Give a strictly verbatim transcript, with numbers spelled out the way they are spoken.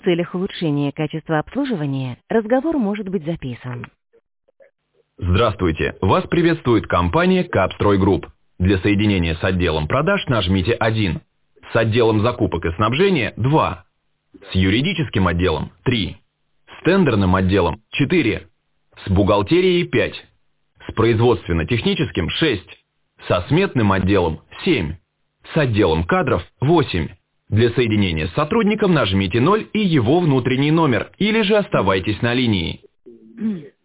В целях улучшения качества обслуживания разговор может быть записан. Здравствуйте! Вас приветствует компания Капстрой Групп. Для соединения с отделом продаж нажмите один. С отделом закупок и снабжения – два. С юридическим отделом – три. С тендерным отделом – четыре. С бухгалтерией – пять. С производственно-техническим – шесть. Со сметным отделом – семь. С отделом кадров – восемь. Для соединения с сотрудником нажмите ноль и его внутренний номер, или же оставайтесь на линии.